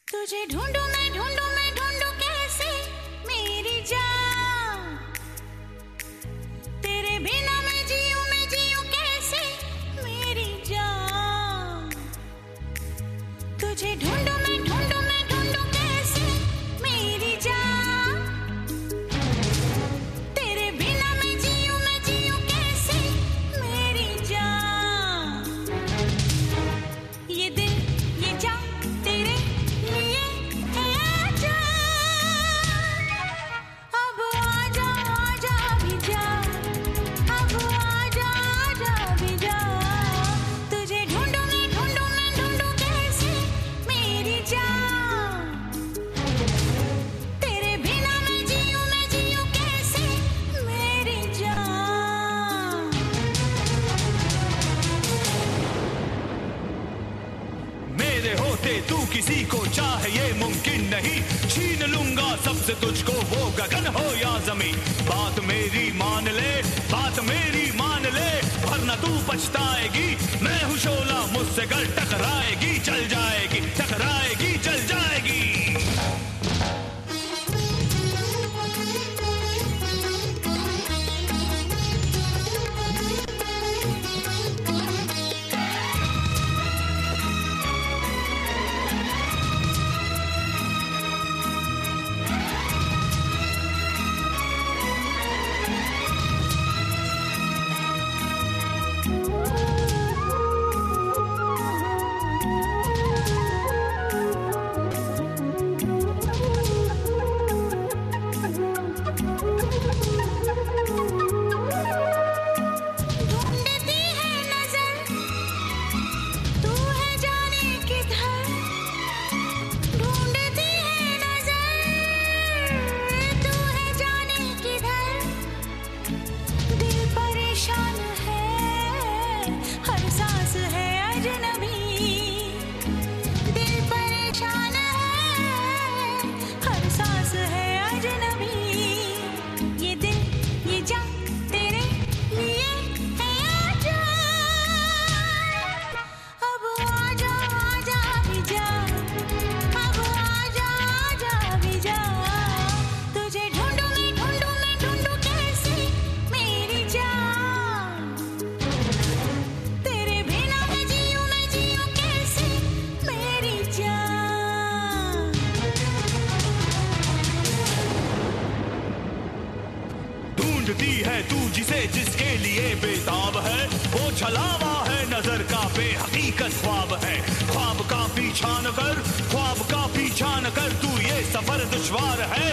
तुझे ढूंढूं मैं ढूंढूं कैसे मेरी जान, तेरे बिना मैं जीऊं कैसे मेरी जान। तुझे ढूंढूं मैं ढूंढूं कैसे मेरी जान, तेरे बिना मैं जीऊं कैसे मेरी जान। ये दिल ये जान तेरे लिए है जान। अब आजा भी जा, अब आजा भी जा। तुझे ढूंढूं मैं कैसे मेरी जान, तेरे बिना मैं जीऊं कैसे मेरी जान। मेरे होते तू किसी को चाहे ये मुमकिन नहीं, छीन लूंगा सबसे तुझको वो गगन हो या जमीन। बात मेरी मान ले, बात मेरी मान ले, वरना तू पछताएगी। मैं हूँ शोला, मुझसे गर टकराएगी चल जाएगी, टकराएगी चल जाएगी। ढूंढती है नजर तू है जाने किधर, ढूंढती है नजर तू है जाने किधर। दिल परेशान है, हर सांस है अजनबी। दिल परेशान है, हर सांस है अजनबी। ये दिल ये जान तेरे लिए है जान। अब आजा भी जा, अब आजा भी जा। तुझे ढूंढूं मैं कैसे मेरी जान, तेरे बिना मैं जीऊं कैसे मेरी जान। ढूंढती है तू जिसे जिसके लिए बेताब है, वो छलावा है नजर का बेहकीकत ख्वाब है। ख्वाब का पीछा न कर, ख्वाब का पीछा न कर, तू ये सफर दुश्वार है।